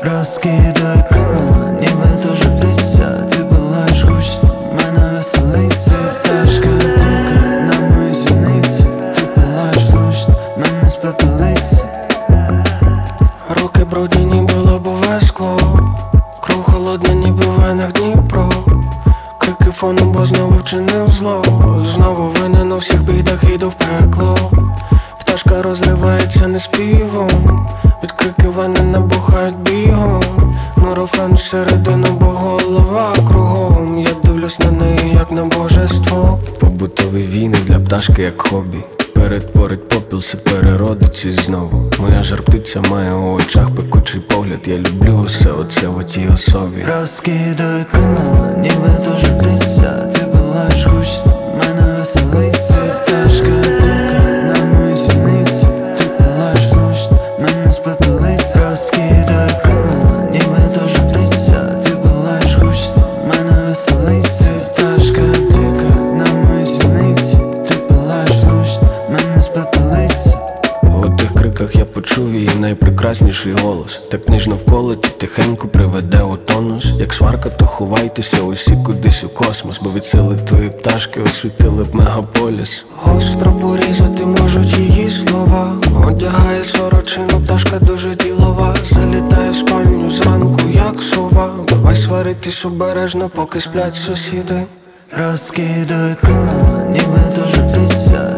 Розкидай крила, ніби дуже птиця. Ти палаєш гучно, мене веселиться. Пташка тика на мої зіниці. Ти палаєш влучно, мене спепелиться. Руки брудні, ніби лобове скло. Кров холодна, ніби в венах Дніпро. Крики фоном, бо знову вчинив зло. Знову винен у всіх бідах, іду в пекло. Пташка розривається не співом. Від крики вени набухають бігом. Нурофен всередину, бо голова кругом. Я дивлюсь на неї, як на божество. Побутові війни для пташки, як хобі. Перетворить попіл, все переродиться знову. Моя жар-птиця має у очах пекучий погляд. Я люблю усе оце в тій особі. Розкидай крила, ніби дуже птиця. Ти палаєш гучно, мене веселиться. Пташка тика на мої зіниці. Ти палаєш влучно, мене спепелиться. Розкидай крила, ніби дуже птиця. Ти палаєш гучно, мене веселиться. Пташка тика на мої зіниці. Ти палаєш влучно, мене спепелиться. У тих криках я почув її найпрекрасніший голос. Так ніжно вколоті, тихенько приведе у тонус. Як сварка, то ховайтеся усі кудись у космос. Бо від сили твої пташки освітили б мегаполіс. Гостро порізати можуть її слова. Одягає сорочину, пташка дуже ділова. Залітає в спальню зранку, як сова. Давай сваритись обережно, поки сплять сусіди. Розкидай крила, ніби дуже птиця.